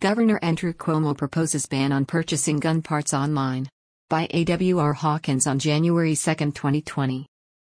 Governor Andrew Cuomo proposes ban on purchasing gun parts online. By A.W.R. Hawkins on January 2, 2020.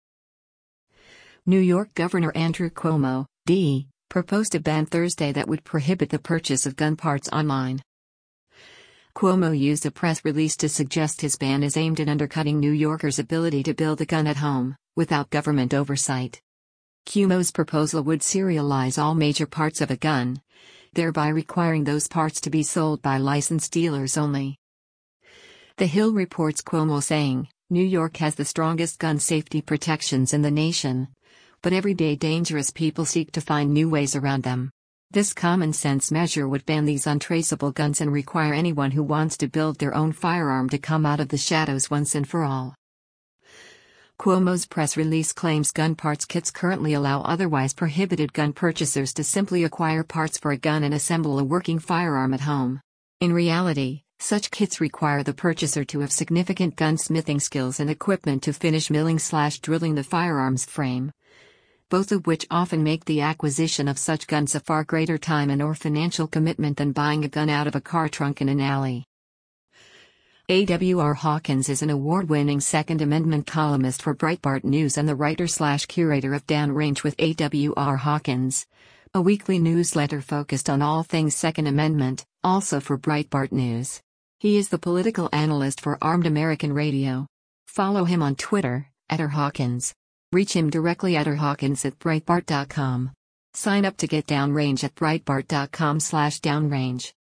New York Governor Andrew Cuomo, D., proposed a ban Thursday that would prohibit the purchase of gun parts online. Cuomo used a press release to suggest his ban is aimed at undercutting New Yorkers' ability to build a gun at home, without government oversight. Cuomo's proposal would serialize all major parts of a gun, thereby requiring those parts to be sold by licensed dealers only. The Hill reports Cuomo saying, "New York has the strongest gun safety protections in the nation, but everyday dangerous people seek to find new ways around them. This common-sense measure would ban these untraceable guns and require anyone who wants to build their own firearm to come out of the shadows once and for all." Cuomo's press release claims gun parts kits currently allow otherwise prohibited gun purchasers to simply acquire parts for a gun and assemble a working firearm at home. In reality, such kits require the purchaser to have significant gunsmithing skills and equipment to finish milling/drilling the firearm's frame, both of which often make the acquisition of such guns a far greater time and/or financial commitment than buying a gun out of a car trunk in an alley. A.W.R. Hawkins is an award-winning Second Amendment columnist for Breitbart News and the writer/curator of Downrange with A.W.R. Hawkins, a weekly newsletter focused on all things Second Amendment, also for Breitbart News. He is the political analyst for Armed American Radio. Follow him on Twitter, @RHawkins. Reach him directly at rhawkins@breitbart.com. Sign up to get Downrange at breitbart.com/downrange.